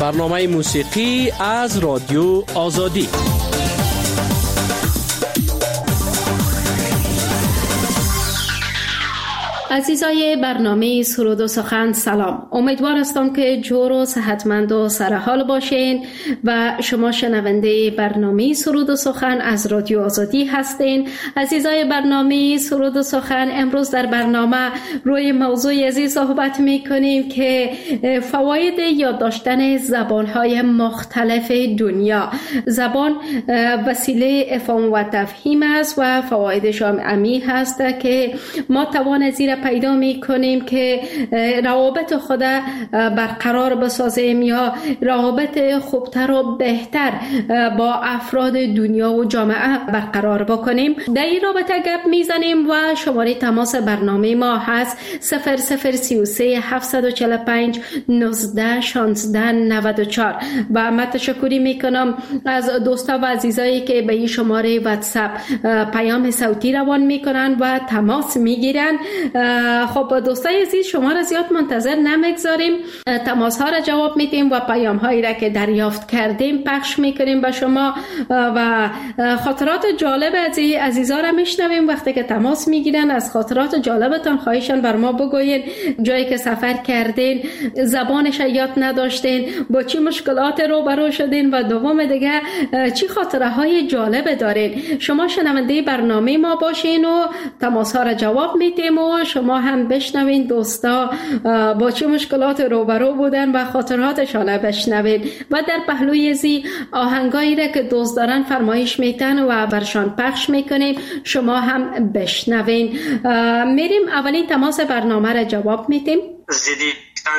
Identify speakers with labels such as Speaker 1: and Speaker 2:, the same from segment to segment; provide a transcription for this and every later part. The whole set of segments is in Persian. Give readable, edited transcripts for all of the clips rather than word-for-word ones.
Speaker 1: برنامه موسیقی از رادیو آزادی.
Speaker 2: عزیزای برنامه سرود و سخن سلام. امیدوار هستم که جور و صحتمند و سرحال باشین و شما شنونده برنامه سرود و سخن از رادیو آزادی هستین. عزیزای برنامه سرود و سخن، امروز در برنامه روی موضوع عزیز صحبت میکنیم که فواید یاد داشتن زبانهای مختلف دنیا. زبان وسیله افهام و تفهیم است و فوایدش عمیق هست که ما توان زیر پیدا می کنیم که روابط خود برقرار بسازیم یا روابط خوبتر و بهتر با افراد دنیا و جامعه برقرار بکنیم. در این رابطه گپ میزنیم و شماره تماس برنامه ما هست 0033 745 19 16 94 و من تشکری میکنم از دوستا و عزیزایی که به این شماره واتساپ پیام صوتی روان میکنن و تماس میگیرن. خب دوستای عزیز، شما را زیاد منتظر نمیگذاریم، تماس ها را جواب میدیم و پیام هایی را که دریافت کردیم پخش میکنیم به شما و خاطرات جالب از عزیزا را میشنویم. وقتی که تماس میگیرن از خاطرات جالبتان خواهشان بر ما بگوین، جایی که سفر کردین، زبانش یاد نداشتین، با چی مشکلات روبرو شدین و دوم دیگه چی خاطره های جالب دارین. شما شنونده برنامه ما باشین و تماس ها را جواب میدیم و شما هم بشنوین دوستا با چه مشکلات روبرو بودن و خاطراتشان بشنوین و در پهلوی زی آهنگایی را که دوست دارن فرمایش میتن و برشان پخش میکنیم، شما هم بشنوین. میریم اولین تماس برنامه را جواب میدیم.
Speaker 3: زیدی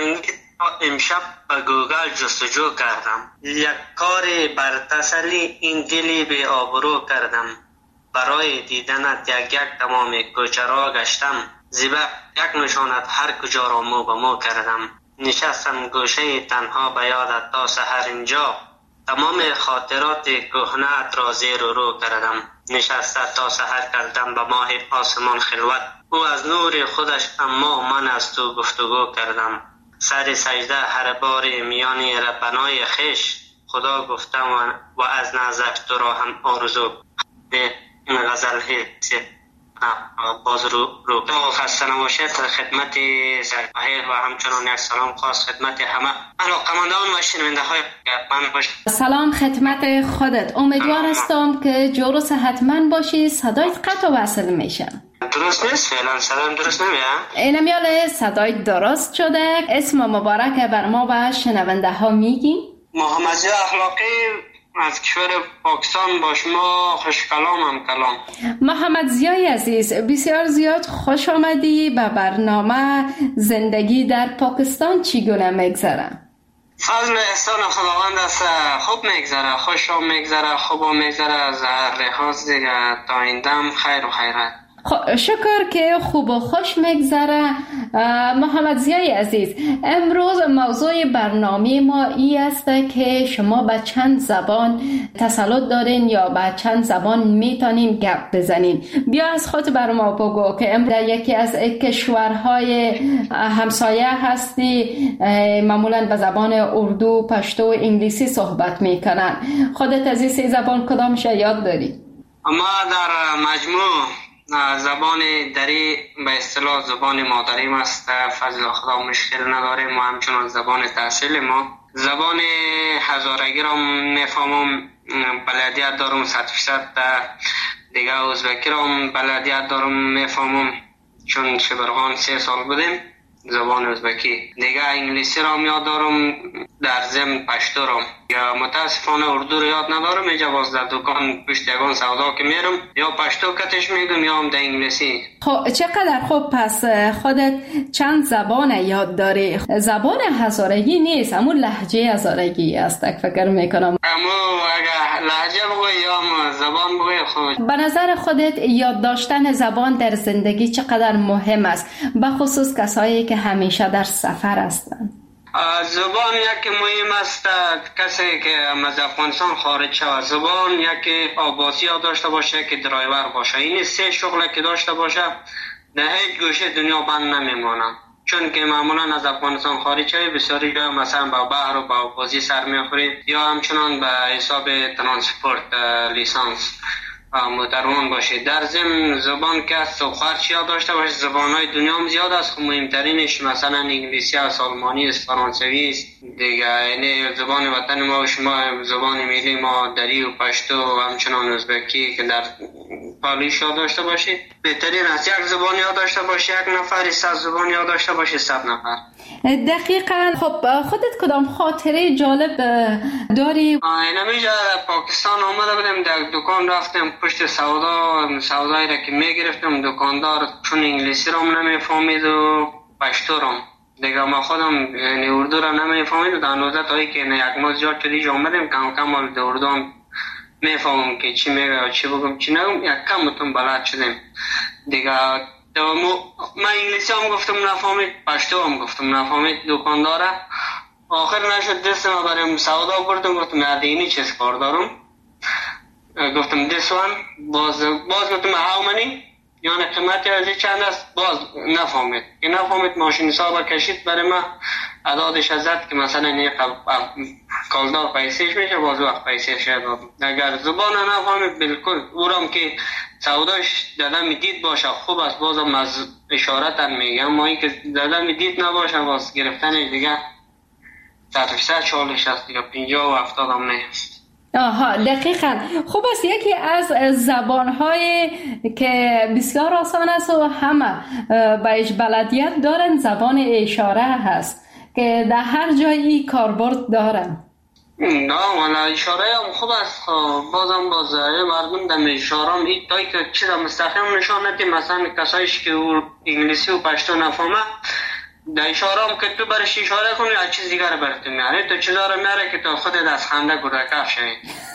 Speaker 3: امشب به گوگل جستجو کردم، یک کار بر تسلی این دلی به آبرو کردم، برای دیدنت یک تمام کوچه را گشتم، زیبا یک نشانت هر کجا را مو به مو کردم، نشستم گوشه تنها به یادت تا سحر اینجا، تمام خاطرات کهنه‌ات را زیر و رو کردم، نشسته تا سحر کردم به ماه آسمان خلوت، او از نور خودش اما من از تو گفتگو کردم، سر سجده هر بار میانی ربنای خش، خدا گفتم و از نزدش تو را هم آرزو. این غزل هست باز رو خسته نباشید. خدمت سرپاهیر و همچنان یک سلام خاص خدمت همه علاقه‌مندان و شنونده های من باشید.
Speaker 2: سلام خدمت خودت. امیدوار هستم که جور و صحتمند باشی. صدایت قطع و وصل میشه.
Speaker 3: درست نیست؟ فعلا صدایم درست نمیاد؟
Speaker 2: اینم یاله صدای درست شده. اسم مبارک بر ما و شنونده ها میگی؟
Speaker 3: محمد زیا اخلاقی از کشور پاکستان با شما خوش کلامم کلام.
Speaker 2: محمد زیای عزیز، بسیار زیاد خوش آمدی به برنامه. زندگی در پاکستان چگونه میگذره؟
Speaker 3: فضل احسان خداوند است، خوب میگذره، خوش میگذره، خوب میگذره، از هر لحاظ دیگه تا این دم خیر و خیرت.
Speaker 2: شکر که خوب و خوش میگذره. محمد زیای عزیز، امروز موضوع برنامه ما این است که شما به چند زبان تسلط دارین یا به چند زبان میتونین گپ بزنین. بیا از خود بر ما بگو که امروز در یکی از کشورهای همسایه هستی، معمولا به زبان اردو، پشتو و انگلیسی صحبت میکنن. خودت از این سه زبان کدامش یاد داری؟
Speaker 3: اما در مجموع زبان دری به اصطلاح زبان مادریم است، فضل خدا مشکل نداریم و همچنان زبان تحصیل ما. زبان هزارگی را میفهمم، بلدیت دارم 100%. دیگه ازبکی را بلدیت دارم میفهمم چون شبرغان 3 سال بودیم زبان ازبکی. دیگه انگلیسی را یاد دارم، در ضمن پشتو را. یا متاسفانه اردو را یاد ندارم، اینجا باز در دکان پشت یگان سودا که میرم یا پشتو کتش میگم یا هم در انگلیسی.
Speaker 2: خب چقدر خوب، پس خودت چند زبان یاد داری. زبان هزارگی نیست، اما لهجه هزارگی است فکر میکنم.
Speaker 3: اما اگه لهجه بگوی یا زبان بگوی خود.
Speaker 2: به نظر خودت یاد داشتن زبان در زندگی چقدر مهم است، به خصوص کسایی که همیشه در سفر هستند؟
Speaker 3: زبان یکی مهم است. کسی که از افغانستان خارج شود، زبان یکی آباسی داشته باشه که درایور باشه، این 3 شغله که داشته باشه در هیچ گوشه دنیا بند نمیمانه. چون که معمولا از افغانستان خارج شوی بسیاری جا مثلا با بحر و با بازی سر میخورید یا همچنان به حساب ترانسپورت لیسانس متروان باشید. در ضمن زبان که است و خرچ یاد داشته باشید. زبانهای دنیا هم زیاد است، مهمترینش مثلا انگلیسی است، آلمانی است، فرانسوی است دیگه. یعنی زبان وطن ما و شما زبان ملی ما دری و پشتو و همچنان ازبکی که در پالیش یاد داشته باشید. بهترین است یک زبان یاد داشته باشید، یک نفر 100 زبان یاد داشته باشید 100 نفر.
Speaker 2: دقیقاً. خب خودت کدام خاطره جالب داری؟
Speaker 3: اینمیجا پاکستان آمده بودم، در دکان رفتم پشت سودایی را که میگرفتم، دکاندار چون انگلیسی را نمیفهمید و پشتو را دیگه ما خودم یعنی اردو را نمیفهمید و در نوزه تایی که یک ماه زیاد شدیج آمدم کم کم در اردو هم میفهمم که چی میگه و چی بگم چی نگم، یک کم متون بلد شدم دیگه. من انگلیسی هم گفتم نفهمید، پشتو هم گفتم نفهمید دکانداره. آخر نشد دست ما بریم سودا بردم، گفتم ندینی چیز کار دارم، گفتم this one باز گفتم how many یعنی قیمتی از چند است، باز نفهمید که نفهمید. ماشین حساب کشید برای ما عدادش ازد که مثلا این کالدار پیسیش میشه، باز وقت پیسیش داد. اگر زبان نفهمید بالکل اورم که سوداش دادم دید باشه خوب است، بازم از اشارت میگم. ما این که دادم دید نباشه باز گرفتن دیگه 100% چالش است یا 50 و 70 هم نیست.
Speaker 2: آها دقیقاً. خوب است. یکی از زبان‌های که بسیار آسان است و همه بهش بلدیت دارن زبان اشاره هست که در هر جایی کاربرد دارن.
Speaker 3: نه ولی اشاره هم خوب است. بازم باز مردم در اشاره هم این تایی که چیز مستقیم نشان ندید. مثلا کسایش که انگلیسی و پشتو نفهمه در اشاره هم که تو برش اشاره کنی از چیز دیگر برات میاره، تو چیزا رو میاره که تو خودت از خنده گرگه شوی.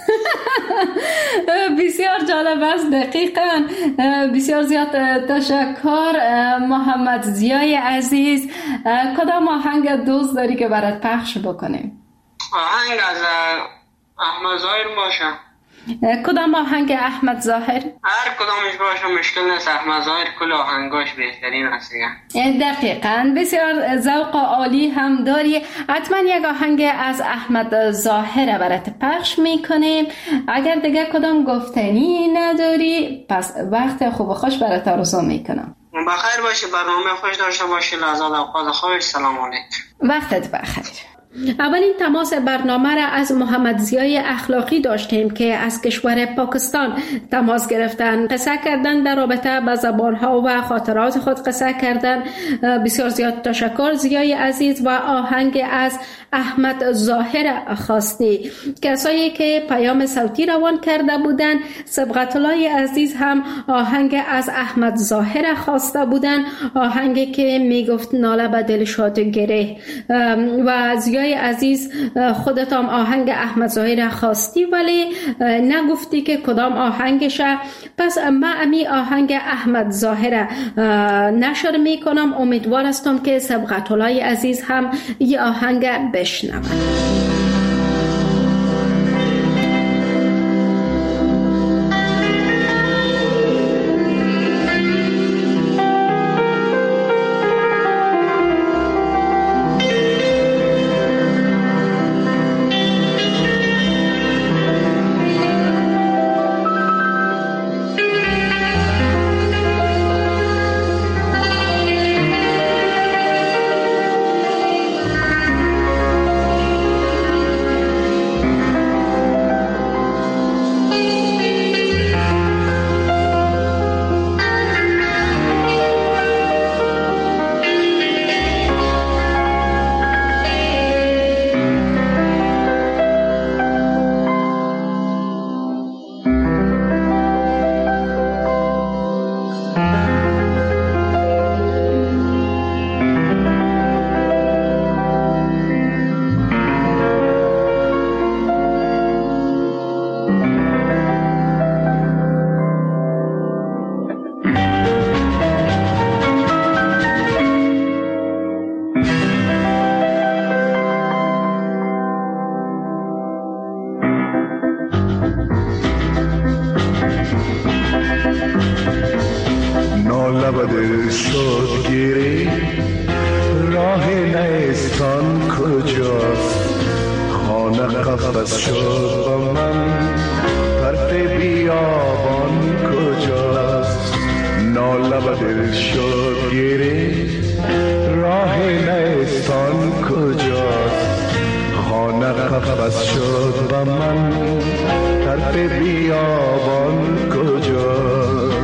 Speaker 2: بسیار جالب است. دقیقاً. بسیار زیاد تشکر محمد ضیای عزیز. کدام آهنگ دوست داری که برات پخش بکنیم؟
Speaker 3: آهنگ از احمد ظاهر باشه.
Speaker 2: کدام آهنگ احمد ظاهر؟
Speaker 3: هر کدامش باشه مشکل نیست. احمد ظاهر کل آهنگاش بهترین است.
Speaker 2: دقیقاً. بسیار ذوق عالی هم داری. حتما یک آهنگ از احمد ظاهر برات پخش میکنیم. اگر دیگه کدام گفتنی نداری پس وقت خوب و خوش برات آرزو میکنم.
Speaker 3: بخیر باشی، برنامه خوش داشته باشی. لحظات اوقات خوش. سلام علیکم.
Speaker 2: وقتت بخیر. اولین تماس برنامه را از محمد ضیای اخلاقی داشتیم که از کشور پاکستان تماس گرفتن، قصه کردن در رابطه با زبانها و خاطرات خود قصه کردن. بسیار زیاد تشکر ضیای عزیز. و آهنگ از احمد ظاهر خواستی. کسایی که پیام صوتی روان کرده بودن، صبغت الله عزیز هم آهنگ از احمد ظاهر خواسته بودن، آهنگی که میگفت ناله به دل شاد گره. و ضیای عزیز خودت هم آهنگ احمد ظاهر خواستی ولی نگفتی که کدام آهنگشه. پس من امی آهنگ احمد ظاهر نشر میکنم. امیدوار هستم که صبغت الله عزیز هم یه آهنگ بشنوند.
Speaker 4: قفس شد با من، طرف بیابان کجاست؟ ناله و دل شد گیره، راه نیستان کجاست؟ خانه قفس شد با من، طرف بیابان کجاست؟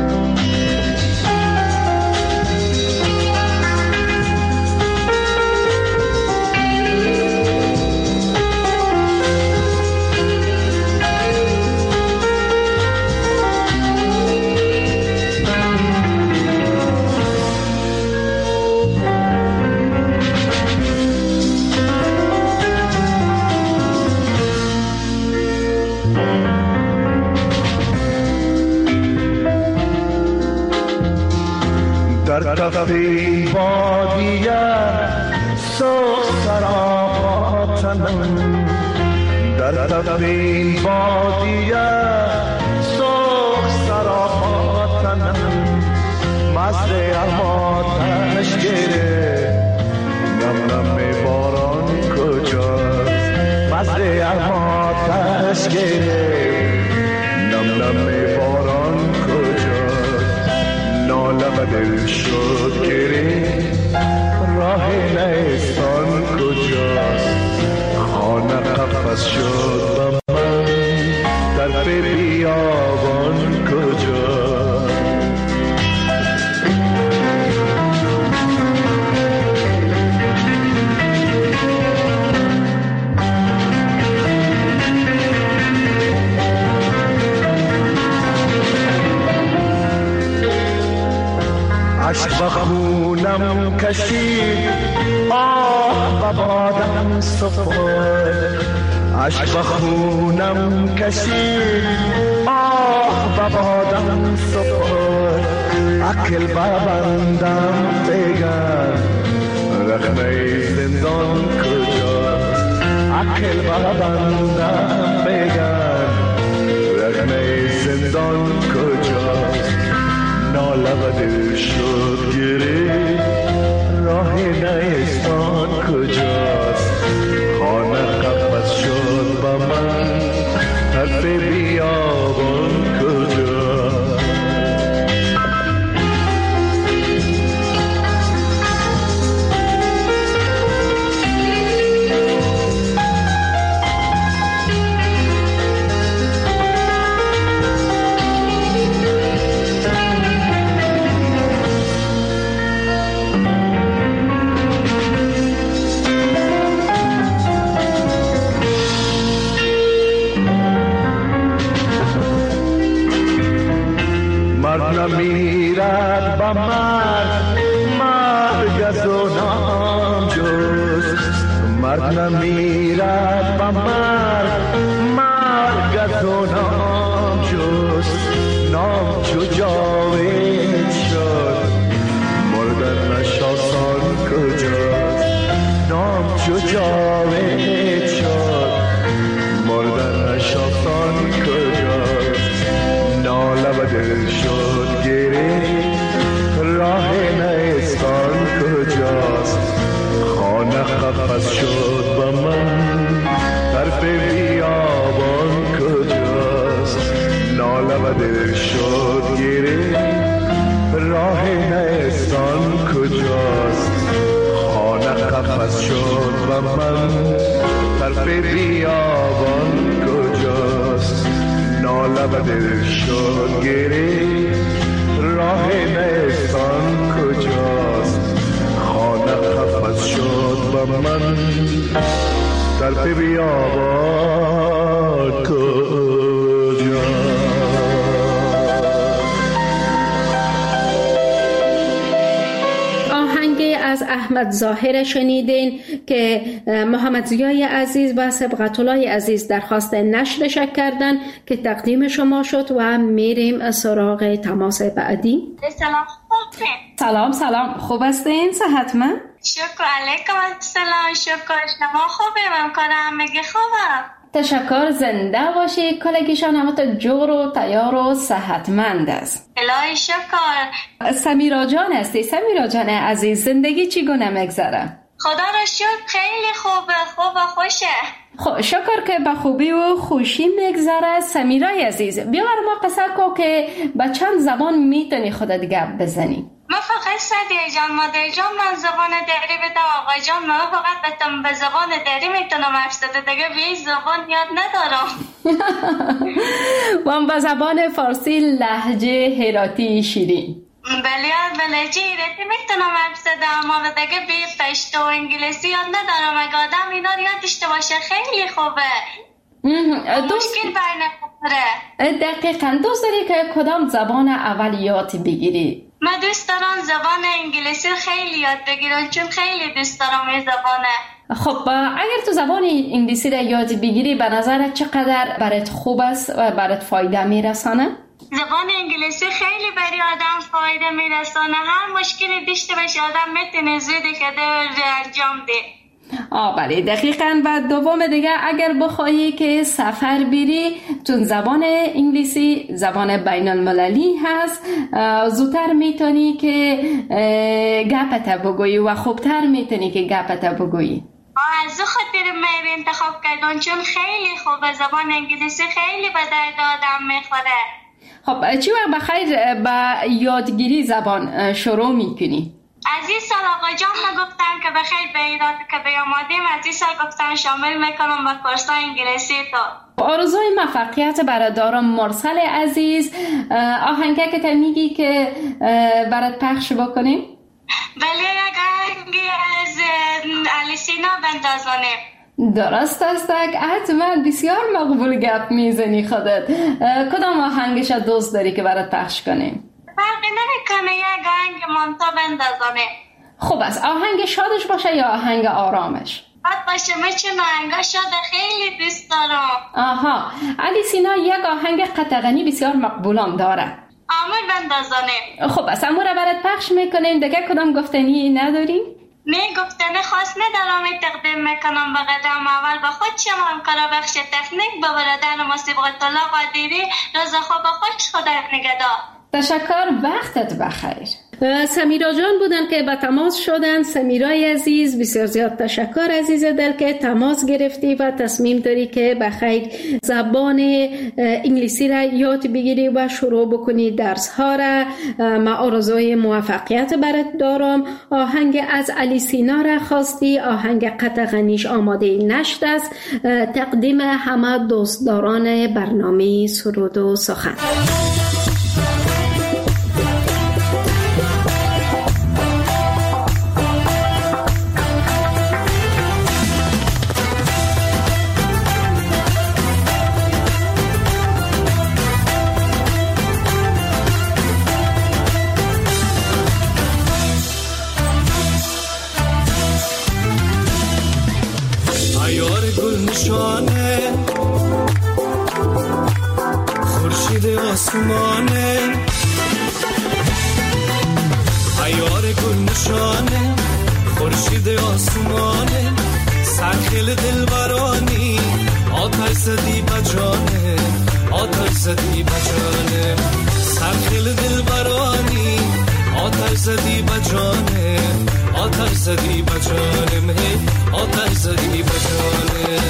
Speaker 4: در کف این وادیه سرخ سرا تنم، در کف این وادیه سرخ سرا تنم، مست آتش گره، نم نم باران کجاست؟ مست آتش گره، نم نم باران کجاست؟ ناله و دل شد گره، راه نیستان کجاست؟ خانه قفس شد با من، طرف بیابان کجاست؟ عشق بخونم کشید، آه ببادم سفر، عشق بخونم کشید، آه ببادم سفر، عقل ببندم بگن رخنه زندان کجاست؟ عقل ببندم بگن رخنه زندان کجاست؟ ناله و دل شد گره، راه نیستان کجاست؟ خانه قفس شد با من، طرف بیابان کجاست؟ مرد نمیرد با مرد، مرگ از او نام جست، مرد نمیرد با مرد، مرگ از او نام جست، نام چو جاوید شد، مردنش آسان کجاست؟ نام چو جاوید شد، مردنش آسان کجاست؟ ناله و دل شد گره، راه نیستان کجاست؟ خانه قفس شد با من، طرف بیابان کجاست؟ ناله و دل شد گره، راه نیستان کجاست؟ خانه قفس شد با من، طرف بیابان کجاست؟ ناله و دل شد گره، راه نیستان کجاست؟ خانه قفس شد با من، طرف بیابان کجاست؟
Speaker 2: از احمد ظاهر شنیدین که محمد ضیای عزیز و سبقت الله عزیز درخواست نشرش کردن که تقدیم شما شد و میریم سراغ تماس بعدی.
Speaker 5: سلام.
Speaker 2: سلام خوب هستین؟ صحتمند؟
Speaker 5: شکر علیکم السلام. شکر شما خوبه؟ ممکنه میگه خوبه.
Speaker 2: تشکر. زنده باشی. کلگیشان همه جور و تیار و صحتمند است.
Speaker 5: الهی شکر.
Speaker 2: سمیرا جان هستی؟ سمیرا جان عزیز زندگی چی گونه میگذره؟
Speaker 5: خدا را شکر خیلی خوبه خوشه.
Speaker 2: خب شکر که به خوبی و خوشی میگذره. سمیرای عزیز بیا بر ما قصه کو که به چند زبان میتونی خودت گپ بزنی؟
Speaker 5: من فقط سعدیه جان مادر جان من زبان دری بدم آقای جان من فقط به زبان دری میتونم حرف زده دیگه به زبان یاد ندارم.
Speaker 2: من به زبان فارسی لهجه هراتی شیرین
Speaker 5: بله هراتی میتونم حرف زدم اما دیگه به پشتو و انگلیسی یاد ندارم. اگه آدم اینا رو یاد داشته باشه خیلی خوبه. مشکل بر نمیخوره.
Speaker 2: دقیقاً دوست داری که کدام زبان اول یاد بگیری؟
Speaker 5: من دوست دارم زبان انگلیسی خیلی یاد بگیرم چون خیلی دوست دارم این زبانه.
Speaker 2: خب اگر تو زبان انگلیسی را یاد بگیری به نظرت چقدر برات خوب است و برات فایده میرسانه؟
Speaker 5: زبان انگلیسی خیلی برای آدم فایده میرسانه. هر مشکلی داشته باشه آدم میتونه زودی که انجام ده.
Speaker 2: بله دقیقاً. و دوم دیگه اگر بخواهی که سفر بری چون زبان انگلیسی زبان بین المللی هست زودتر میتونی که گپت بگویی و خوبتر میتونی که گپت بگویی.
Speaker 5: از خاطر من انتخاب کردم چون خیلی خوبه. زبان انگلیسی خیلی به درد آدم میخوره.
Speaker 2: خب چی وقت بخیر با یادگیری زبان شروع میکنی؟
Speaker 5: از این سال آقا جان گفتن که بخیر به ایراد که بیامادیم از این سال گفتن شامل میکنم به کورسای انگلیسی تو.
Speaker 2: آرزوی موفقیت برات دارم مرسل عزیز. آهنگه که تو میگی که برات پخش بکنیم؟
Speaker 5: بله یک آهنگی از علی سینا بندازانه.
Speaker 2: درست است. حتما بسیار مقبول گپ میزنی خودت. کدام آهنگش دوست داری که برات پخش کنیم؟
Speaker 5: فرقی نمیکنه یک آهنگ مانتا بندازانه.
Speaker 2: خوب است. آهنگ شادش باشه یا آهنگ آرامش؟
Speaker 5: بد باشه. من چون آهنگ شاد خیلی دوست دارم.
Speaker 2: علی سینا یک آهنگ قطغنی بسیار مقبولم داره.
Speaker 5: آمور بندازانه.
Speaker 2: خوب است. امور برات پخش میکنیم. دیگه کدام گفتنی نداری؟
Speaker 5: نه گفتنی خاص ندارم. تقدیم میکنم به قدم اول به خود شما همکار بخش تکنیک به برادر ما صبغت الله قادری. روز خوب خودش خدا نگهدار.
Speaker 2: تشکر. وقتت بخیر. سمیرا جان بودن که به تماس شدن. سمیرای عزیز بسیار زیاد تشکر عزیز دل که تماس گرفتی و تصمیم داری که بخیر زبان انگلیسی را یاد بگیری و شروع بکنی درس ها را. ما آرزوی موفقیت برات دارم. آهنگ از علی سینا را خواستی. آهنگ قطغنیش آماده نشد است. تقدیم همه دوستداران برنامه سرود و سخن.
Speaker 6: خورشید آسمانه عیار گل نشانه خورشید آسمانه سرخیل دلبرانی آتش زدی بجانه آتش زدی بجانه سرخیل دلبرانی آتش زدی بجانه آتش زدی بجانه آتش زدی بجانه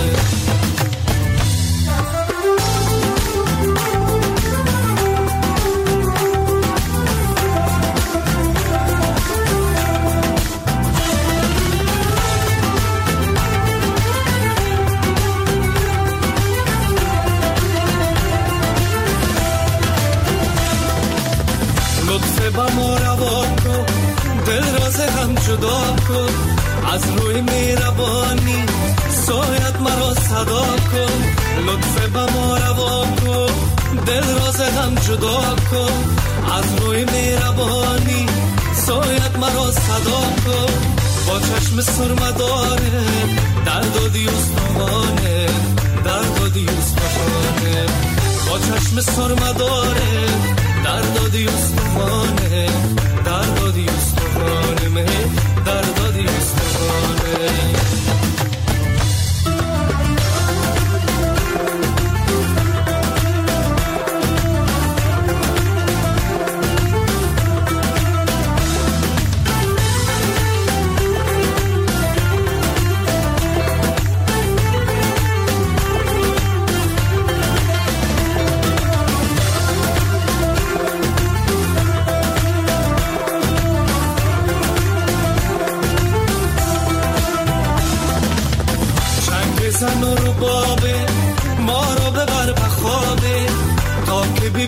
Speaker 6: با ما روا کن دل راز هم جدا کن از روی مهربانی سایت مرا صدا کن لطف با ما روا کن دل راز هم جدا کن از روی مهربانی سایت مرا صدا کن با چشم سرمداره درد و دیوستانه درد و دیوستانه با چشم سرمداره درد و دیوستانه درد و دیوستانه مه درد و دیوستانه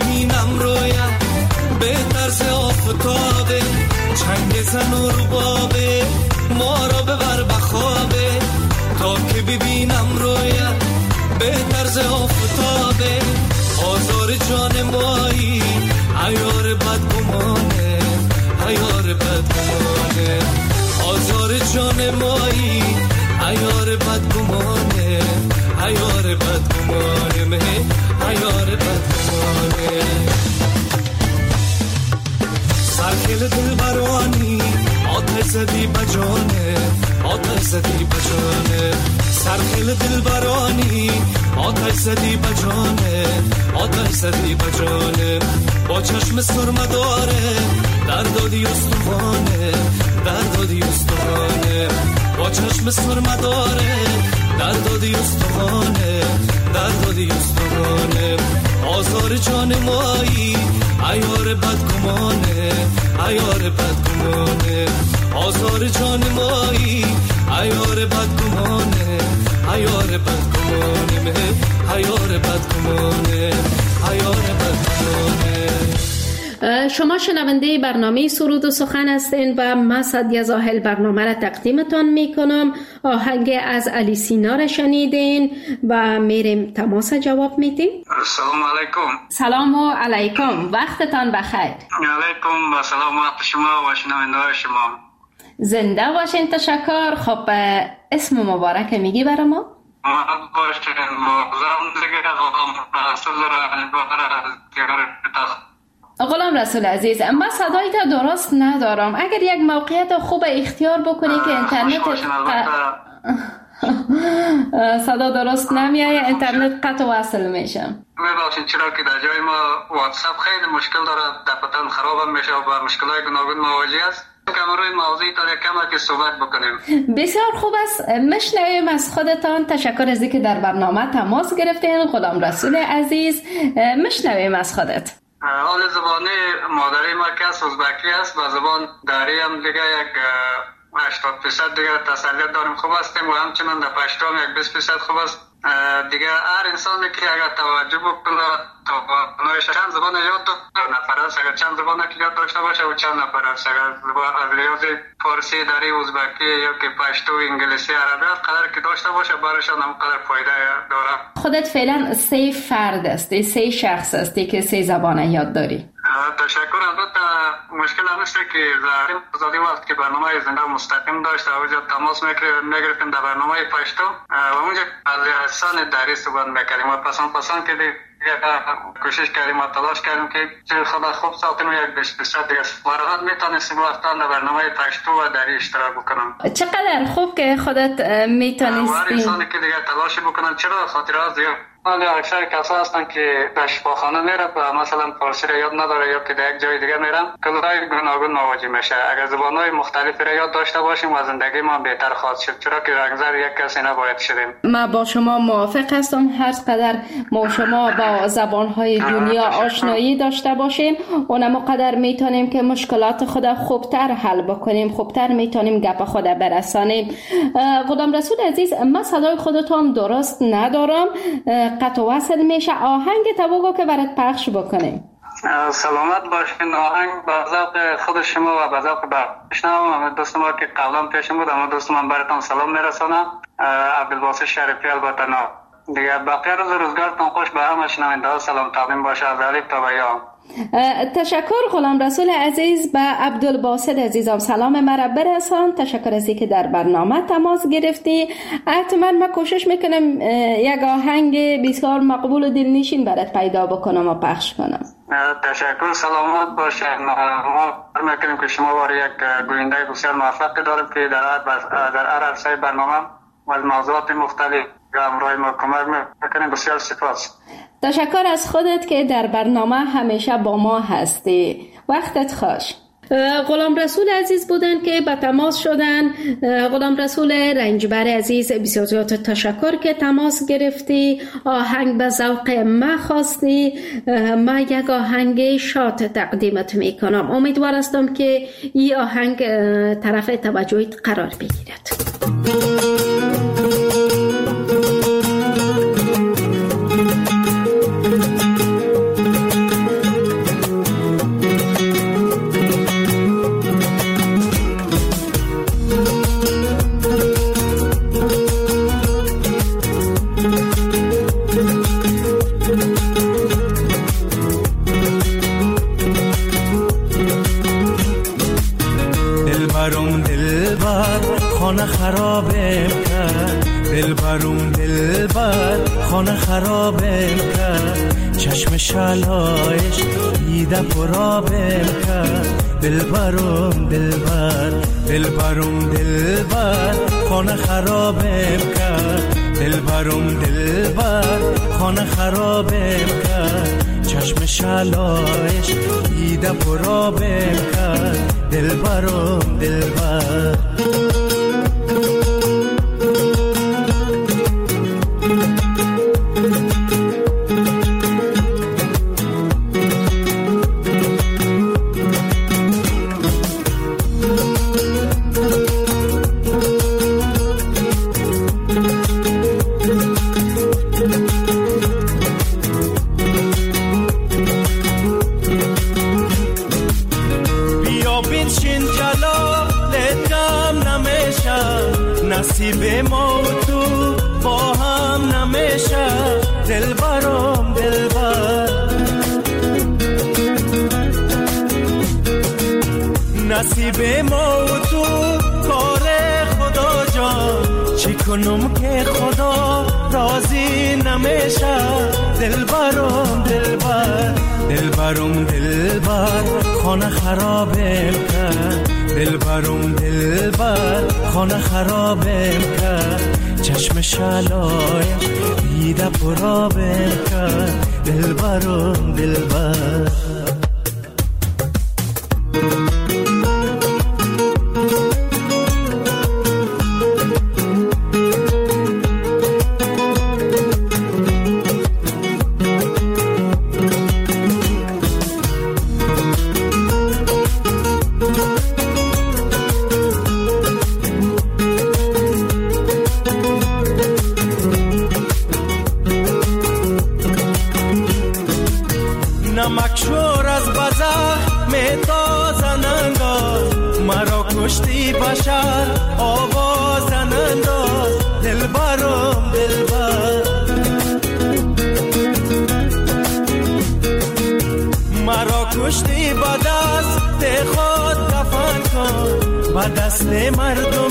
Speaker 6: ببینم رویت به طرز آفتابه، چنگ زن و ربابه ما را ببر بخوابه، تا که ببینم رویت به طرز آفتابه، آزار جان مایی عیار بدگمانه، عیار بدگمانه، آزار جان مایی عیار بدگمانه، عیار بدگمانه، عیار بدگمانه. سرکل دل برانی آتش زدی بجانه، آتش زدی بجانه، سرکل دل برانی آتش زدی بجانه، آتش زدی بجانه، با چشم سرمه داره در دادی استخوانه، در دادی استخوانه، با چشم سرمه داره در دادی استخوانه، در دادی استخوانه، آزار جان مایی عیار بدگمانه، عیار بدگمانه، آزار جان مایی عیار بدگمانه، عیار بدگمانه، عیار بدگمانه، عیار بدگمانه.
Speaker 2: شما شنونده برنامه سرود و سخن هستین و من سعدیه زاهل برنامه را تقدیمتان میکنم. آهنگ از علی سینا را شنیدین و میریم تماس جواب میدیم.
Speaker 3: سلام علیکم.
Speaker 2: سلام علیکم، وقتتان بخیر.
Speaker 3: علیکم و سلام وقت شما و شنونده شما.
Speaker 2: زنده باشین. تشکر. خب اسم مبارک میگی برای ما؟
Speaker 3: محمد باشین. مغزم دیگه رسول
Speaker 2: غلام رسول عزیز، من صدایت درست ندارم. اگر یک موقعیت خوب اختیار بکنی که اینترنت صدا درست نمیایه، اینترنت قطع وصل میشه.
Speaker 3: میبخشید چرا که در جای ما واتساپ خیلی مشکل داره، دفترم خراب میشه و با مشکلات گوناگون مواجه است. کم روی موضوعی داره کم که صحبت بکنیم.
Speaker 2: بسیار خوب است. مشنویم از خودتان. تشکر از اینکه در برنامه تماس گرفتین. غلام رسول عزیز، مشنویم از خودت.
Speaker 3: حال زبانی مادری ما که ازبکی است و زبان داری هم دیگه یک 80% دیگه تسلیت داریم، خوب هستیم و همچنان در پشتو هم یک 20% خوب است دیگه. هر انسانی که اگر توجه بکنه توانایش چند زبان یاد داره، نفر است اگر چند زبان که یاد داشته باشه و چند نفر است اگر از ریاض فارسی داری، ازبکی یا که پشتو، انگلیسی، عربی قدر که داشته باشه برایشان هم قدر فایده داره.
Speaker 2: خودت فعلا 3 فرد هستی، 3 شخص هستی که 3 زبان یاد داری.
Speaker 3: تشکر. البته مشکل همیشه که زاریم زادی وقت که برنامه زنده مستقیم داشت اونجا تماس میگرفتیم در برنامه پشتو و اونجا از احسان دری صحبت میکردیم و پسند که کوشش کردیم و تلاش کردیم که چه خدا خوب ساختیم یک 20% دیگه راحت میتونستیم وقتا در برنامه پشتو و دری اشتراک بکنم.
Speaker 2: چقدر خوب که خودت میتونستی.
Speaker 3: هر انسانی که دیگه تلاش بکنن، چرا خاطر از دیگه ولی اکثر کسا هستن که به شفاخانه میره و مثلا فارسی را یاد نداره یا که در یک جای دیگه میرن کلای گوناگون مواجه میشه. اگر زبانهای مختلفی را یاد داشته باشیم و زندگی ما بهتر خواهد شد، چرا که اکثر یک کسی نباید شدیم.
Speaker 2: من با شما موافق هستم. هر قدر ما شما با زبانهای دنیا آشنایی داشته باشیم اونم قدر میتونیم که مشکلات خود خوبتر حل بکنیم، خوبتر میتونیم گپ خود برسانیم. غلام رسول عزیز، من صدای خودتون درست ندارم، قطع وصل میشه. آهنگ بگو که برات پخش بکنیم.
Speaker 3: سلامت باشین. آهنگ به ذوق خود شما و به ذوق بشنوم. دوست ما که قبلا پیشم بود اما دوست من براتون سلام میرسونم. عبدالباسط شریفی البته دیگه. بقیه روز روزگارتون خوش. به همه شنونده ها سلام تقدیم باشه از الف تا یا.
Speaker 2: تشکر غلام رسول عزیز. به عبدالباسط عزیزم سلام مرا برسان. تشکر از اینکه در برنامه تماس گرفتی. حتما من کوشش میکنم یک آهنگ بسیار مقبول و دلنشین برات پیدا بکنم و پخش کنم.
Speaker 3: تشکر. سلامت باشین. ما میکنیم که شما وارد یک گوینده بسیار موفق داریم که در هر عرصه برنامه و موضوعات مختلف همراه ما کمک میکنیم. بسیار سپاس.
Speaker 2: تشکر از خودت که در برنامه همیشه با ما هستی. وقتت خوش. غلام رسول عزیز بودن که به تماس شدن. غلام رسول رنجبر عزیز، بسیار زیاد تشکر که تماس گرفتی. آهنگ به ذوق ما خواستی. ما یک آهنگ شاد تقدیمت میکنم. امیدوار هستم که این آهنگ طرف توجهت قرار بگیرد.
Speaker 6: خانه خرابم کرد، دلبرم دلبر خانه خرابم کرد، چشم شلایش دیده پرابم کرد، دلبرم دلبر دلبرم دلبر خانه خرابم کرد، دلبرم دلبر خانه خرابم کرد، چشم شلایش دیده پرابم کرد، دلبرم دلبر. نصیب ما و تو با هم نمیشه، دلبرم دلبر. نصیب ما و تو کار خدا جان، چی کنم که خدا راضی نمیشه، دلبرم دلبر دلبرم دلبر خانه خرابم کرد، دلبرم دلبر خانه خرابم کرد، چشم شلای دیده پرابم کرد، دلبرم دلبر. نمکشور از بزخ میتازن انداز، مرا کشتی بشر آوازن انداز، دلبرم دلبر. مرا کشتی با دست خود دفن کن، با دست مردم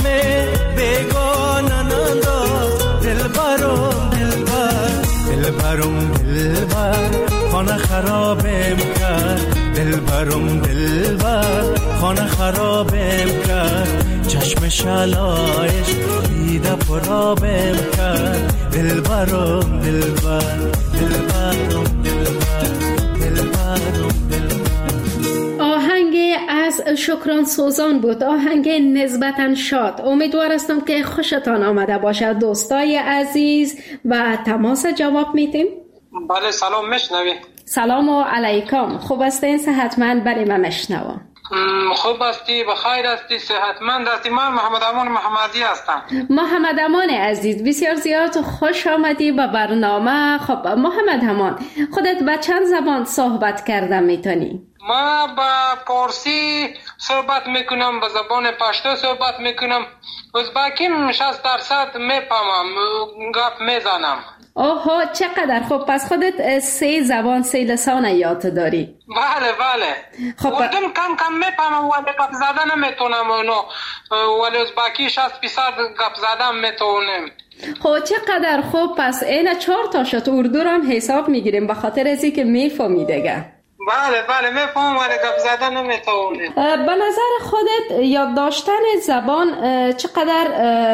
Speaker 6: بیگانن انداز، دلبرم دلبر دلبرم دلبر خانه خرابم کرد، دلبرم دلبر خانه خرابم کرد، چشم شلایش دیده پرابم کرد، دلبرم دلبر دلبرم دلبر دلبرم دلبر.
Speaker 2: آهنگ از شکران سوزان بود، آهنگ نسبتاً شاد. امیدوار هستم که خوشتان آمده باشد دوستای عزیز و تماس جواب میتیم.
Speaker 7: بله سلام میشنوی؟
Speaker 2: سلام علیکم، خوب هستین؟ صحتمند؟ بله من میشنوم.
Speaker 7: خوب هستی؟ بخیر هستی؟ صحتمند هستی؟ من محمد امان محمدی هستم.
Speaker 2: محمد امان عزیز بسیار زیاد خوش آمدی به برنامه. خب محمد امان، خودت به چند زبان صحبت کردن میتونی؟
Speaker 7: ما با پارسی صحبت میکنم، به زبان پشتو صحبت میکنم، ازبکیم 60% میفهمم، گپ میزنم.
Speaker 2: اوه چقدر خوب، پس خودت 3 زبان 3 لسان یاد داری؟
Speaker 7: بله بله.
Speaker 2: خب
Speaker 7: اردم کم کم میفهمم ولی گپ زدن نمیتونم اونو، ولی ازبکی 60% گپ زدن میتونم.
Speaker 2: خب چقدر خوب، پس این 4 تا شد اردو رو هم حساب میگیریم به خاطر ازی که میفهمی دیگه.
Speaker 7: بله بله میفهم ولی گپ زدن نمیتونم.
Speaker 2: به نظر خودت یاد داشتن زبان چقدر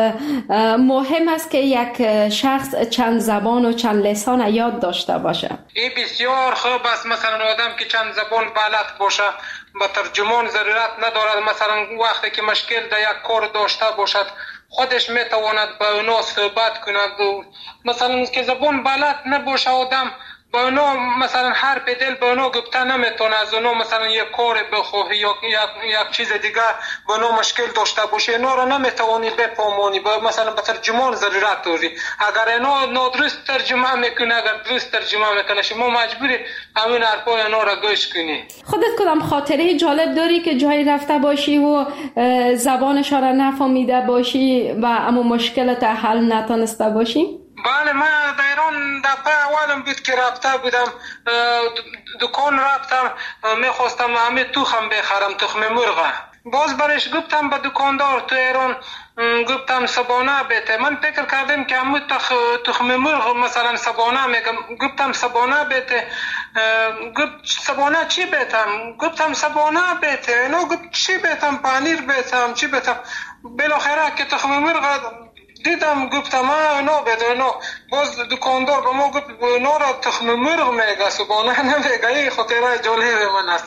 Speaker 2: مهم است که یک شخص چند زبان و چند لسان یاد داشته باشه؟
Speaker 7: این بسیار خوب است. مثلا آدم که چند زبان بلد باشه با ترجمان ضرورت ندارد، مثلا وقتی که مشکل در یک کار داشته باشد خودش میتواند با اونا صحبت کند. مثلا که زبان بلد نباشه آدم با اونا مثلا حرف دل با اونا گفته نمیتونه، از اونا مثلا یک کار بخواهی یا یک چیز دیگه با اونا مشکل داشته باشه، اینا رو نمیتوانی بفهمانی، مثلا به ترجمان ضرورت داری. اگر اینا نادرست ترجمه میکنه، اگر درست ترجمه میکنه، شما مجبوری همین حرفای اینا رو گوش کنی.
Speaker 2: خودت کدام خاطره جالب داری که جایی رفته باشی و زبانش را نفهمیده باشی و اما مشکلت حل نتونسته باشی؟
Speaker 7: بله، من در ایران دفعه اولم بود که رفته بودم دکان رفتم، میخواستم همه تخم بخرم، تخم مرغ. باز برش گفتم به دکاندار تو ایران، گفتم سبانه بیته. من فکر کردم که همون تخم مرغ مثلا سبانه میگم، گفتم سبانه بیته. گفت سبانه چی بیتم؟ گفتم سبانه بیته. نو گفت چی بیتم؟ پنیر بیتم چی بیتم؟ بالاخره که تخم مرغ دیدم گفتم نو بده نو. باز دکاندار به ما گفت نو را تخم مرغ میگه سبانه نمیگه. این خاطره جالب من است.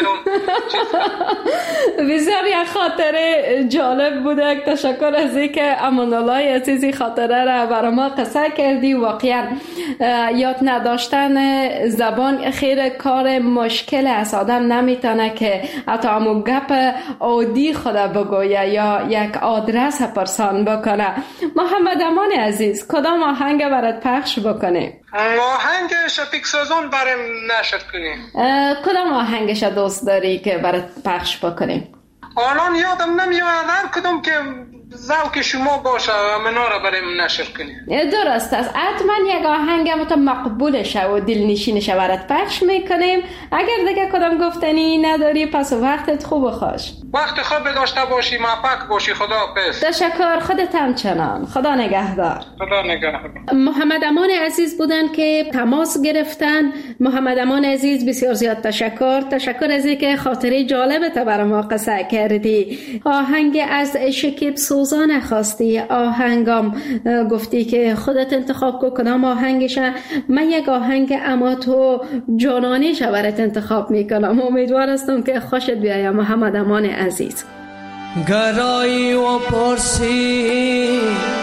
Speaker 2: بسیار یک خاطره جالب بوده. تشکر از اینکه امان الله عزیزی خاطره را برای ما قصه کردی. واقعا یاد نداشتن زبان خیر کار مشکل است. آدم نمیتونه که حتی همون گپ عادی خدا بگویه یا یک آدرس پرسان بکنه. محمد امان عزیز کدام آهنگ برات پخش بکنیم؟
Speaker 7: آهنگ شفیق سازان برام نشر کنیم.
Speaker 2: کدام آهنگش دوست داری که برات پخش بکنیم؟
Speaker 7: الان یادم نمیاد هر کدوم که ذوق شما باشه منا را برام نشر کنیم.
Speaker 2: درست است. حتما یک آهنگ مقبول شه و دلنشین شه برات پخش میکنیم. اگر دیگه کدام گفتنی نداری پس وقتت خوب و خوش.
Speaker 7: وقت خوب داشته باشی، موفق باشی. خدا حافظ.
Speaker 2: تشکر. خودت همچنان. خدا نگهدار.
Speaker 7: خدا نگهدار.
Speaker 2: محمد امان عزیز بودن که تماس گرفتن. محمد امان عزیز بسیار زیاد تشکر از اینکه خاطره جالبت برای ما قصه کردی. آهنگ از شکیب سوزان خواستی، آهنگام گفتی که خودت انتخاب کدام آهنگشه. من یک آهنگ اما تو جانانیش برات انتخاب میکنم. امیدوار هستم که خوشت بیاید محمد امان عزیز.
Speaker 6: گرایی و پرسی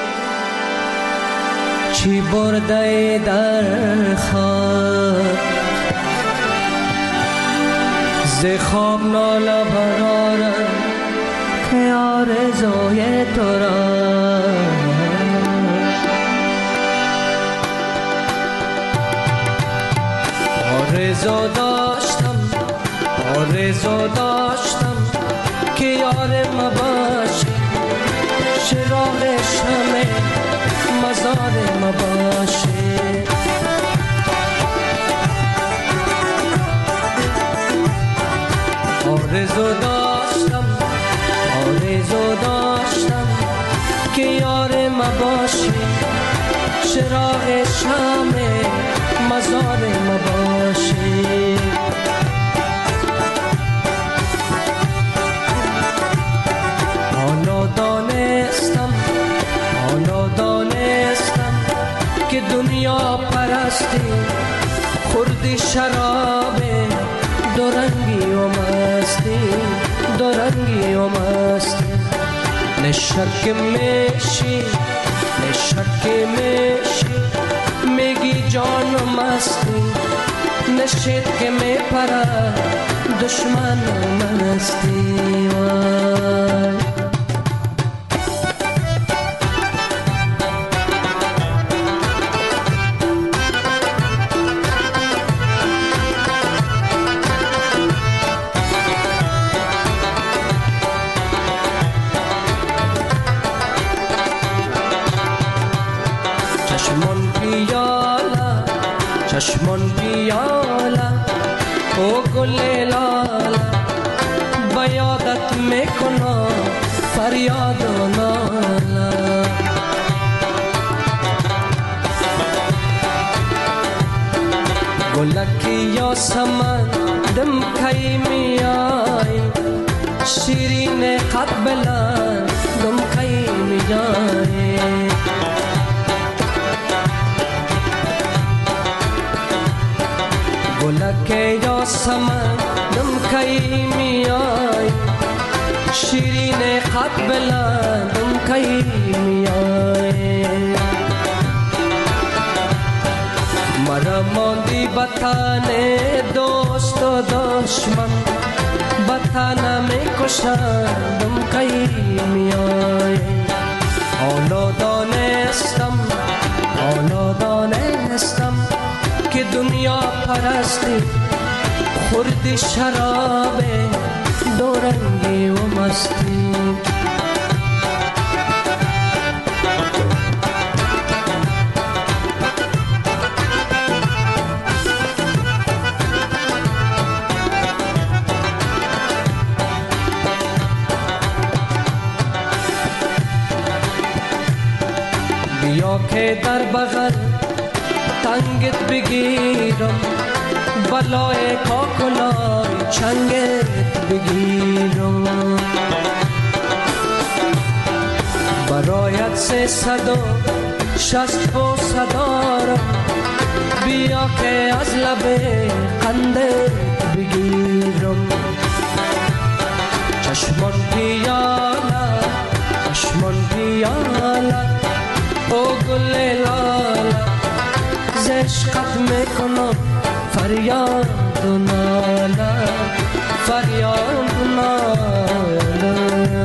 Speaker 6: چی برده در خواب، ز خواب ناله برارم که آرزوی تو را. آرزو داشتم که یار ما باشی، چراغ شمع مزار ما باشی. آرزو داشتم که یار ما باشی، چراغ شمع مزار ما باشی. حالا دانستم که دنیا پرستی خوردی شراب دورنگی و مستی. نشک میشی میگی جان و مستی، نشید که میپرد دشمن و مستی. چشمان پیاله او گل لاله، بیادت میکنم فریاد و ناله. گلکی یاسمن دم کی میای، شیرین قد بلند دم کی میای. گلک یاسمن دم کی میای، شیرین قد بلند دم کی میای. مرا ماندی بطن دوست و دشمن، بطن میکشن دم کی میای. حالا دانستم که دنیا پرستی خوردی شراب دورنگی و مستی. که در بغل تنگت بگیرم، بلای کاکلای چنگت بگیرم. برایت 360 بوسه دارم، بیا که از لب قندت بگیرم. چشمان پیاله چشمان پیاله او گل لاله، ز عشقت میکنم فریاد و ناله، فریاد و ناله.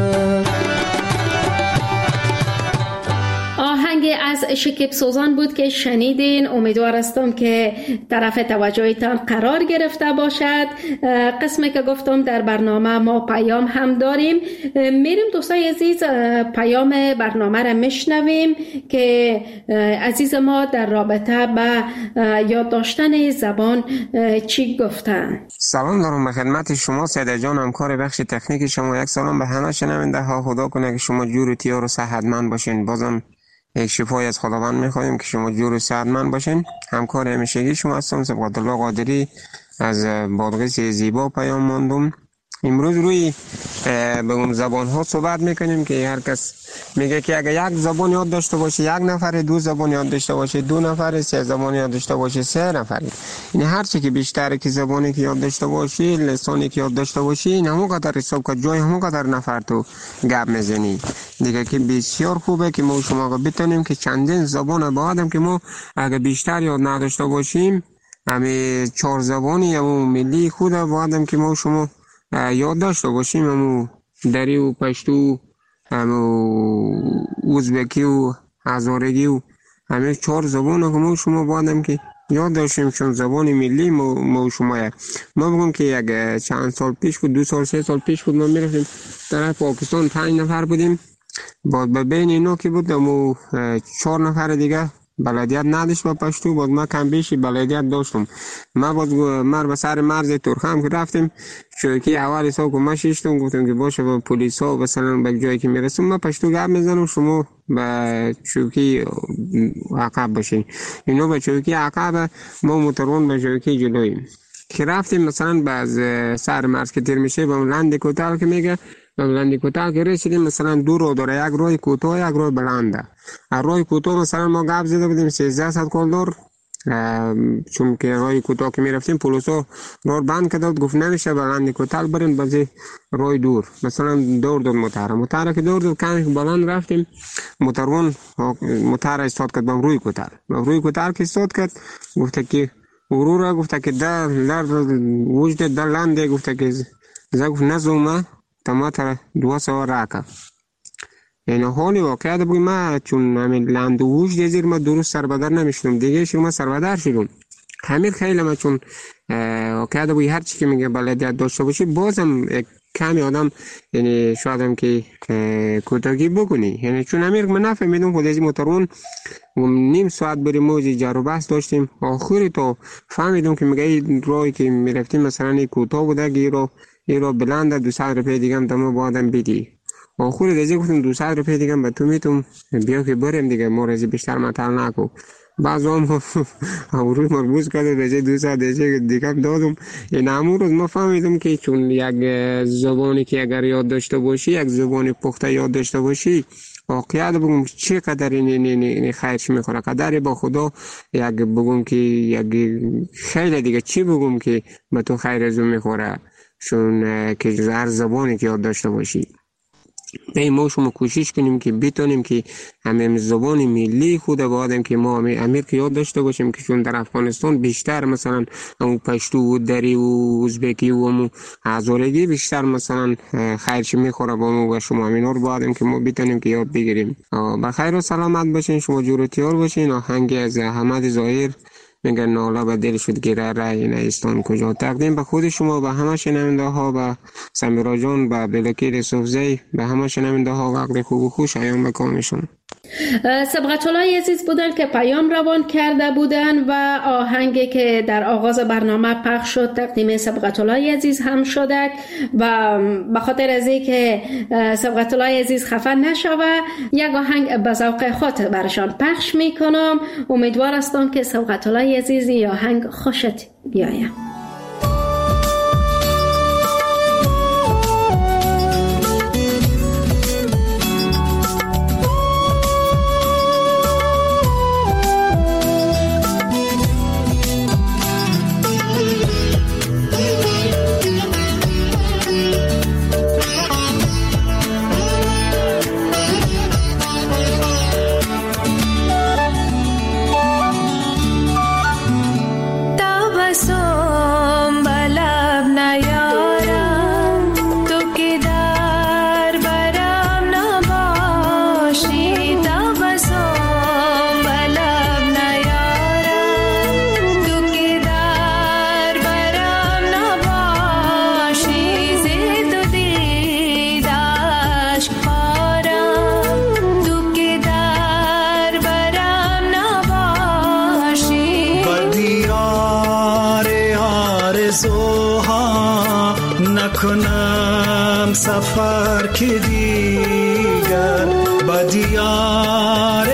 Speaker 2: آهنگ از شکیب سوزان بود که شنیدین. امیدوار هستم که طرف توجهتان قرار گرفته باشد. قسمی که گفتم در برنامه ما پیام هم داریم، میریم دوستای عزیز پیام برنامه را میشنویم که عزیز ما در رابطه با یاد داشتن زبان چی گفتن.
Speaker 8: سلام دارم به خدمت شما سیده جان، همکار بخش تکنیک شما. یک سلام به همه شنونده ها. خدا کنه که شما جور و تیار و صحتمند باشین. بازم یک شفای از خداوند میخوایم که شما جور و صحتمند باشین. همکار همیشگی شما هستم سبقت الله قادری از بادغیس زیبا پیام ماندم. امروز روی به اون زبان ها صحبت میکنیم که هر کس میگه که اگر یک زبان یاد داشته باشه یک نفر، دو زبان یاد داشته باشه دو نفر، سه زبان یاد داشته باشه سه نفر. این هر چی که بیشتر که زبانی که یاد داشته باشی، لسانی که یاد داشته باشی، این همون قدر حساب که جای همون قدر نفر تو گپ میزنی دیگه. که بسیار خوبه که ما شما بتونیم که چندین زبان با آدم که ما اگر بیشتر یاد نداشته باشیم، همه 4 زبانی همون ملی خود با آدم که ما شما یاد داشته باشیم، همو دری و پشتو، همو ازبکی و هزارگی و همه 4 زبان که ما شما بادم که یاد داشتیم چون زبان ملی ما شما. ما بگم که یک چند سال پیش بود، 2 سال 3 سال پیش بود، ما میرفتیم در پاکستان 5 نفر بودیم. بعد به بین اینا که بود همو 4 نفر دیگه بلدیت نداشت با پشتو، باز ما کم بیشی بلدیت داشتم. ما باز به سر مرز ترخم که رفتیم، چوکی حوالی سا که ما شیشتم، گفتم که باشه با پولیس ها مثلا به جایی که میرسیم ما پشتو گپ میزنم، شما به چوکی عقب باشین. اینو به چوکی عقب، ما موترون به چوکی جلویم که رفتیم. مثلا باز سر مرز که تیر میشه با لند کوتاه که میگه، لندی کوتاه که رسیدیم مثلا 2 رو داره، یک روی کوتاه یک روی بلنده. روی کوتاه مثلا ما گپ زده بودیم 1300 کالدار، چون که روی کوتاه که میرفتیم پلیسا راه بند کرد، گفت نمیشه بلندی کوتاه بریم بازی روی دور. مثلا دور موتر که دور کمی بلند رفتیم، موتر استاد کرد بم روی کوتاه که استاد کرد، گفته که ورورا، گفته که در وجد در لنده، گفته که گفت نزومه تماتر 200 راکا. این حالی واقعیت بگیم ما چون همین لند وجد زیر ما درست سربدر نمیشتم دیگه، شما سربدر شدم. همین خیلی ما چون واقعیت بگیم هر چی که میگه بلدیت داشته باشی بازم کمی آدم یعنی شاید هم که کوتاهی بکنی. یعنی چون همین من نفهمیدم خود از موترون نیم ساعت بریم موزی جر و بحث داشتیم، آخری تا فهمیدم که میگه این راهی که میرفتیم مثلا کوتاه بوده که این رو بلنده 200 روپیه دیگه هم تمام با آدم بیدی. آخوری دیگه گفتم 200 روپیه دیگه هم به تو میتونم بیا که بریم دیگه، ما رازی بیشتر مطل نکو. بعض هم روی مربوط کرده دیگه 200 دیگه دادم. این همون روز ما فهمیدم که چون یک زبانی که اگر یاد داشته باشی، یک زبانی پخته یاد داشته باشی، واقعیت بگم چقدر این خیرش میخوره، قدری با خدا یک بگم که یک خیلی دیگه چی بگم که به تو خیر ازو میخوره، چون که هر زبانی که یاد داشته باشی. ما شما کوشش کنیم که بتونیم که همه زبان ملی خود با آدم که ما امیر که یاد داشته باشیم، که چون در افغانستان بیشتر مثلا همون پشتو و دری و ازبکی و همون هزارگی بیشتر مثلا خیرش میخوره با ما و شما. همینا رو با آدم که ما بتونیم که یاد بگیریم. بخیر و سلامت باشین، شما جور و تیار باشین. آهنگ از احمد ظاهر میگن ناله به دل شد گره رای نیستان کجا، تقدیم به خود شما، به همه شنونده ها، به سمیرا جان، به بلکیر صوفزی، به همه شنونده ها، وقت خوب و خوش ایام بکامشون.
Speaker 2: سبقت‌الله عزیز بودن که پیام روان کرده بودن و آهنگی که در آغاز برنامه پخش شد تقدیم سبقت‌الله عزیز هم شده و به خاطر از اینکه سبقت‌الله عزیز خفه نشوه یک آهنگ به ذوق خود برشان پخش میکنم. امیدوار هستم که سبقت‌الله عزیز این آهنگ خوشت بیاید.
Speaker 6: نکنم سفر که دیگر با دیار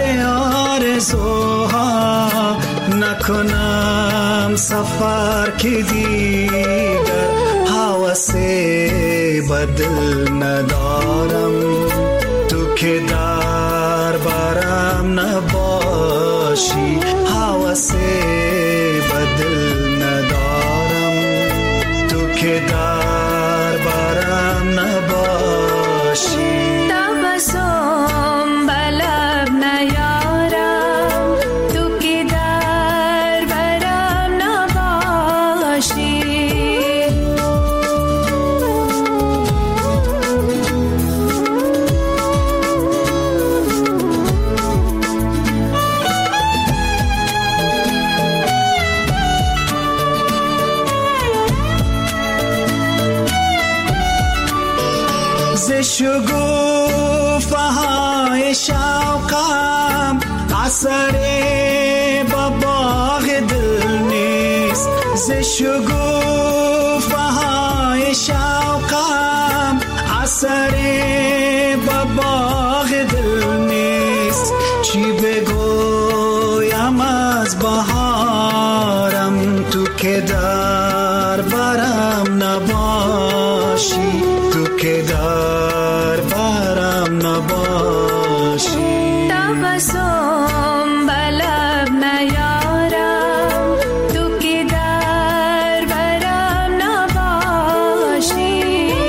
Speaker 6: آرزوها نکنم سفر که دیگر حوث بدل ندارم تو که در برم نباشی حوث بدل ندارم تو که در برم نباشی
Speaker 9: تبسم بلب نیارم تو که در برم نباشی
Speaker 6: شگوفه های شوقم اثر با باغ دل نیست ز شگوفه های شوقم اثر با باغ دل نیست چی بگویم از بهارم تو که در برم نباشی تو که در برم نباشی
Speaker 9: تبسم بلب نیارم تو که در برم نباشی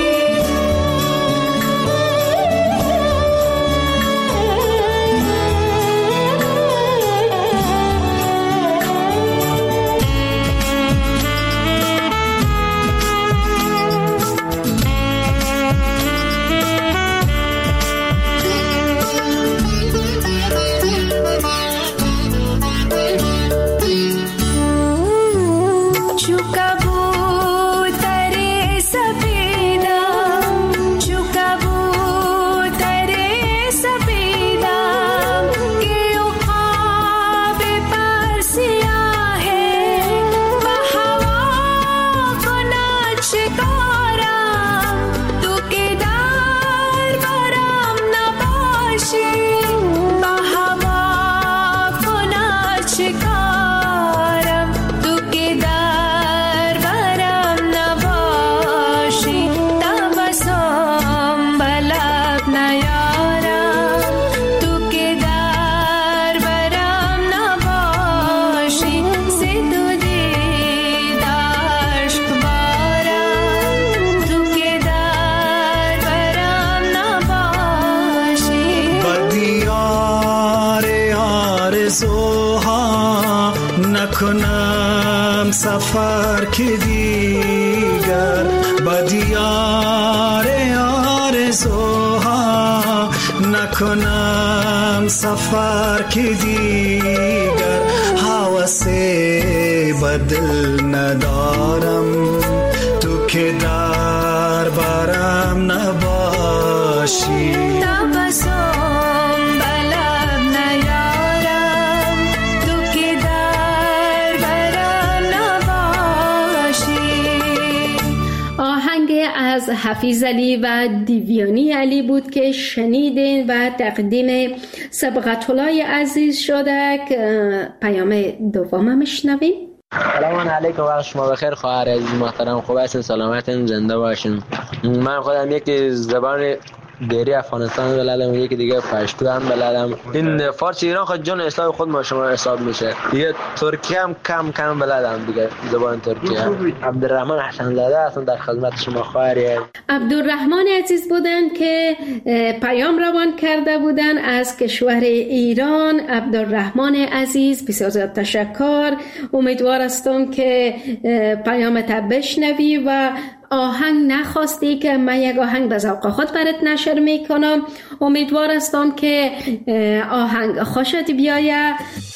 Speaker 6: نکنم سفر که دیگر با دیار آرزوها نکنم سفر که دیگر حوث بدل ندارم تو که در برم نباشی
Speaker 9: تبسم بلب
Speaker 2: آهنگ از حفیظ علی و دیویانی علی بود که شنیدین و تقدیم سبقت‌الله عزیز شده. پیام دوم میشنویم.
Speaker 10: سلام علیکم، وقت شما بخیر خواهر عزیز محترم. خوب هستین؟ سلامتین؟ زنده باشین. من خودم یکی زبان دیری افغانستان بلدم، یکی دیگه پشتو هم بلدم. این فارسی ایران خود جان اسلام خود ما شما حساب میشه. دیگه ترکی هم کم بلدم دیگه، زبان ترکی هم. عبدالرحمن حسن زاده هستم در خدمت شما خواهری.
Speaker 2: عبدالرحمن عزیز بودن که پیام روان کرده بودن از کشور ایران. عبدالرحمن عزیز بسیار زیاد تشکر. امیدوار هستم که پیامت بشنوی و آهنگ نخواستی که من یک آهنگ به ذوق خود برات نشر میکنم. امیدوار هستم که آهنگ خوشت بیاید.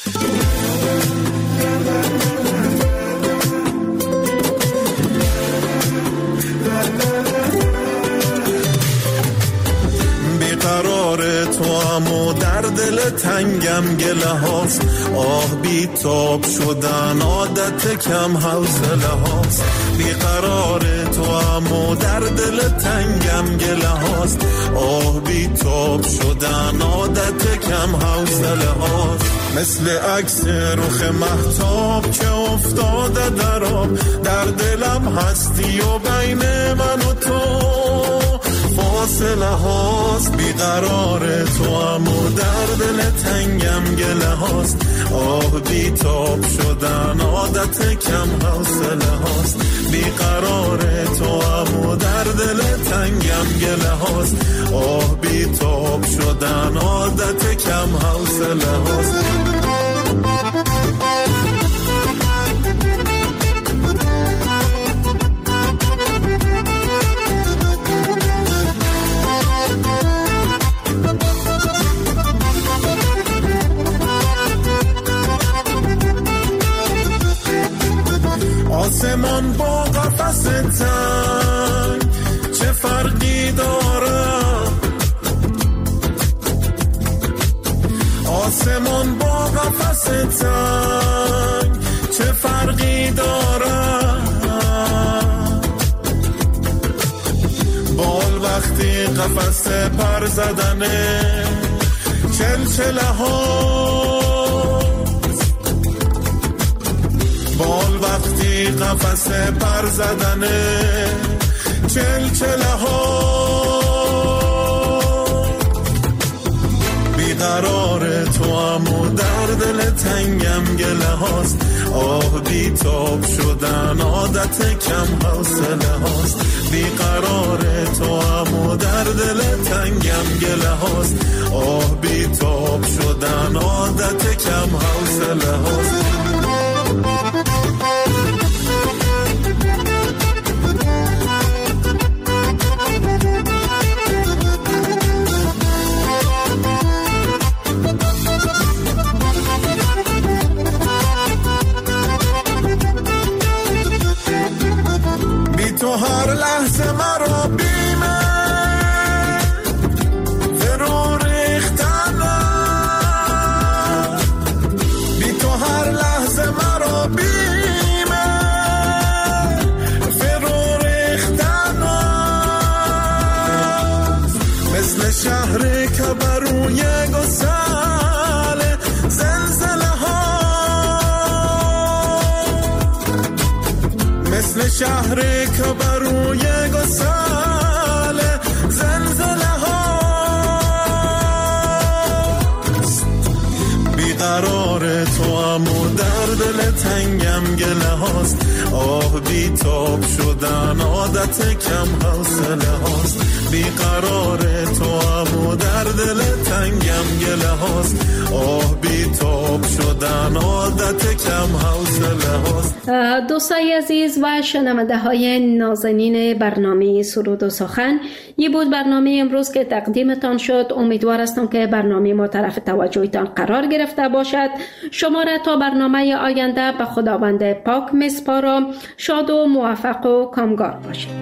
Speaker 6: بیقرار تو امو در دل تنگم گله هاست، آه بی تاب شدن عادت کم حوصله هاست. بیقرار تو امو در دل تنگم گله هاست، آه بی تاب شدن عادت کم حوصله هاست. مثل عکس رخ مهتاب که افتاده در آب، در دلم هستی و بین من و تو فاصله هاست. بیقرار تو امو در دل تنگم گله هاست، آه بی تاب شدن عادت کم حوصله هاست. بیقرار تو امو در دل تنگم گله هاست، آه بی تاب شدن عادت کم حوصله هاست. آسمان با قفس تنگ چه فرقی داره؟ آسمان با قفس تنگ چه فرقی داره؟ بال وقتی قفس پر زدنه چلچله ها، بال وقتی قفس پر زدنه چلچله ها. بیقرار تو امو در دل تنگم گله هاست، آه بی تاب شدن عادت کم حوصله هاست. بیقرار تو امو در دل تنگم گله هاست، آه بی تاب شدن عادت کم حوصله هاست. تو هر لحظه مرا بیمه فرو ریختنه، بی تو هر لحظه مرا بیمه فرو ریختنه. مثل شهر که بروی گسل زلزله ها، مثل شهر که بروی گسل زلزله ها. بیقرار تو امو در دل تنگم گله هاست، آه بی تاب شدن عادت کم حوصله هاست. بیقرار تو امو در دل تنگم گله هاست، آه بی تاب شدن عادت کم حوصله هاست.
Speaker 2: دوستای عزیز و شنونده های نازنین برنامه سرود و سخن، یه بود برنامه امروز که تقدیمتان شد. امیدوار هستم که برنامه ما طرف توجهتان قرار گرفته باشد. شما را تا برنامه آینده به خداوند پاک میسپارم. شاد و موفق و کامگار باشید.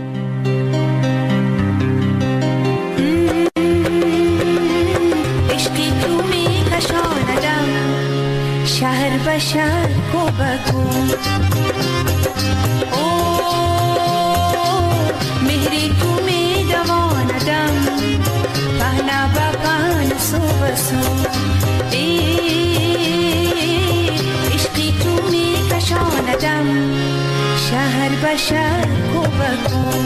Speaker 9: عشقی تو می کشاندم شهر به شهر کوبکو، بسو عشقی تو می کشاندم شهر به شهر کو بکو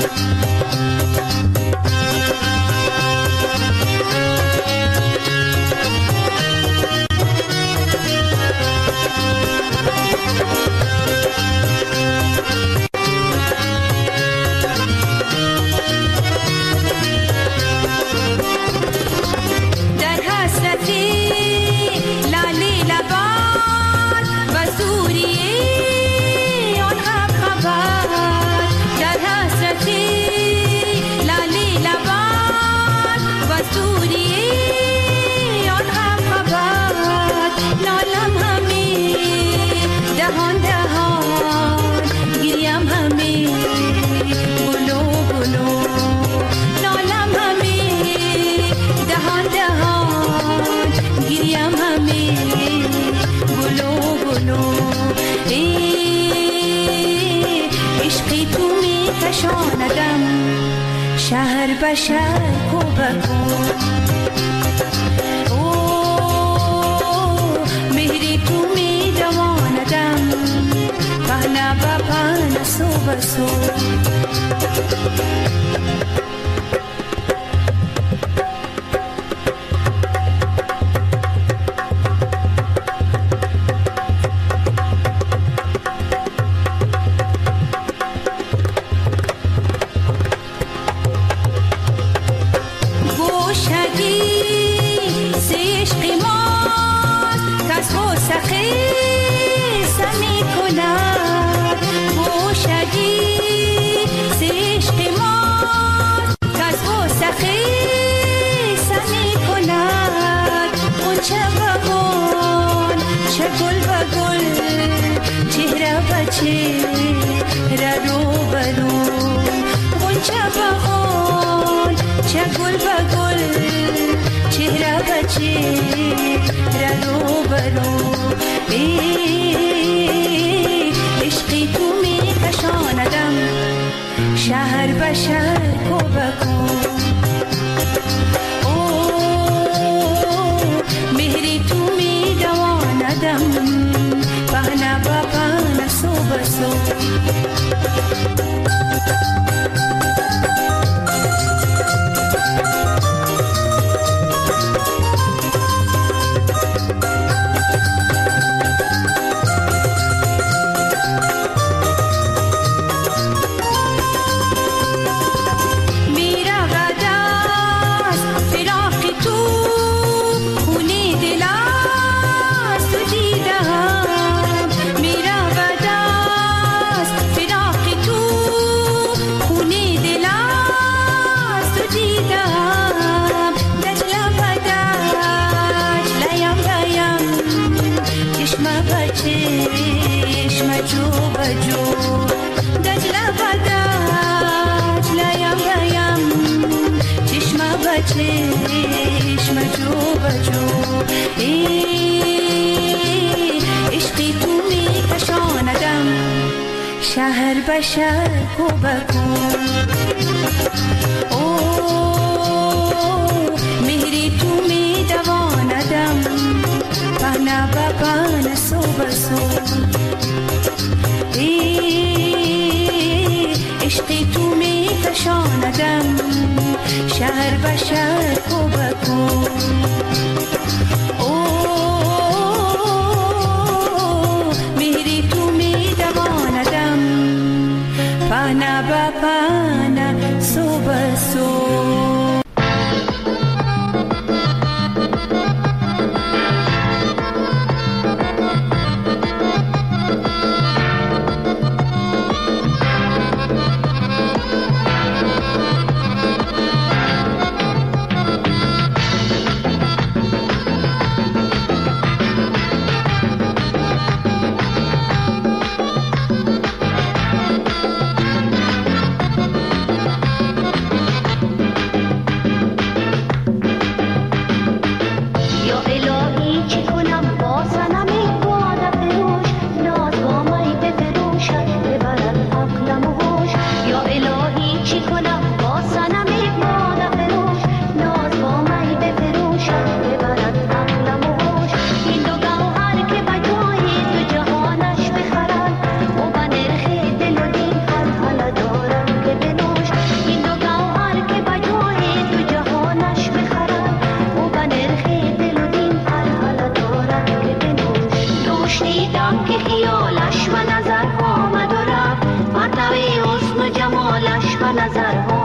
Speaker 9: شهر به شهر کو بکو مهری تو می دواندم پهنا با پهنا سو بسو عشقی تو می کشاندم شهر به شهر کو بکو مهری تو می دواندم پهنا با پهنا سو بسو عشقی تو می کشاندم شهر به شهر کو بکو مهری تو می دواندم پهنا با پهنا سو بسو عشقی تو می کشاندم شهر به شهر کو بکو مهری تو می دواندم پهنا با پهنا سو بسو
Speaker 11: نظرها